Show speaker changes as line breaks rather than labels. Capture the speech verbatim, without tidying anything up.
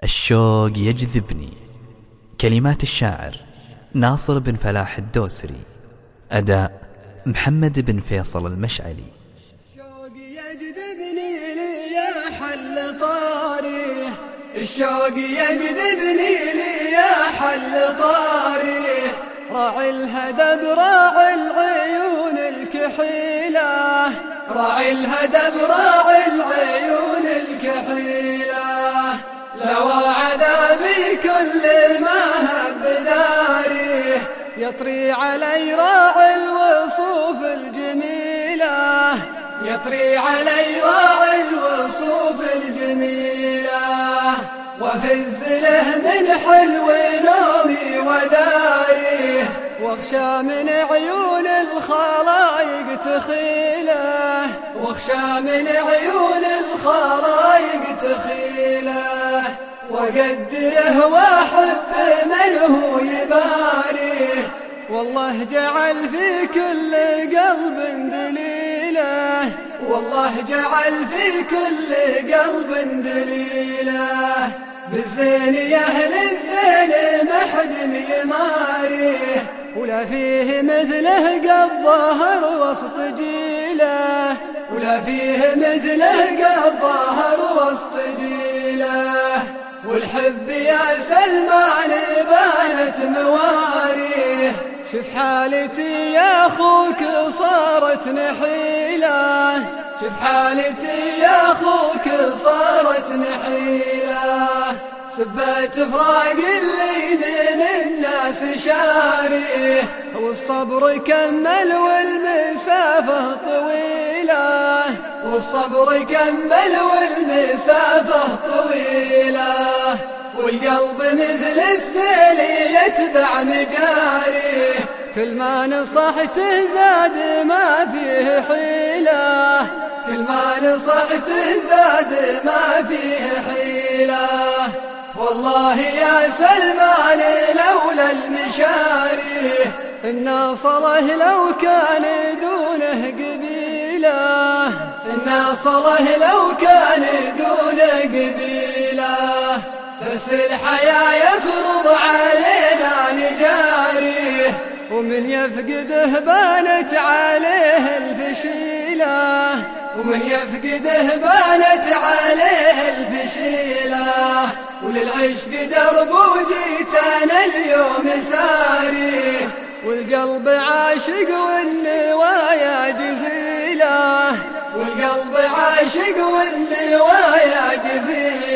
الشوق يجذبني. كلمات الشاعر ناصر بن فلاح الدوسري، أداء محمد بن فيصل المشعلي.
الشوق يجذبني لي يا حل طاريه، الشوق يجذبني لي يا حل طاريه، راعي الهدب راعي العيون الكحيلة، راعي الهدب راعي العيون الكحيلة، لوى عذابي كل ما هب داريه، يطري علي راعي الوصوف الجميلة، يطري علي راعي الوصوف الجميلة، وفز له من حلو نومي وداريه، واخشى من عيون الخلايق تخيله، واخشى من عيون الخلايق تخيله، وقدره واحب من هو يباريه، والله جعل في كل قلب دليله، والله جعل في كل قلب دليله، بالزين يا اهل الزين محد يماريه، ولا فيه مثله قد ظهر وسط جيله، ولا فيه مثله قد ظهر وسط جيله، والحب يا سلمان بانت مواريه، شوف حالتي يا اخوك صارت نحيله، شوف حالتي يا اخوك صارت نحيله، سبت فراق اللي من الناس شاريه، والصبر كمل والمسافة طويلة، والصبر كمل والمسافة طويلة، والقلب مثل السيل يتبع مجاريه، كل ما نصحته زاد ما فيه حيلة، كل ما نصحته زاد ما فيه حيلة، والله يا سلمان لولا المشاريه، إن صله لو كان دونه قبيله، إن صله لو كان دونه قبيله، بس الحياة يفرض علينا نجاريه، ومن يفقده بانت عليه الفشيلة، ومن يفقده بانت عليه الفشيلة، وللعشق درب وجيت أنا اليوم ساريه، والقلب عاشق والنوايا جزيلة، والقلب عاشق والنوايا جزيلة،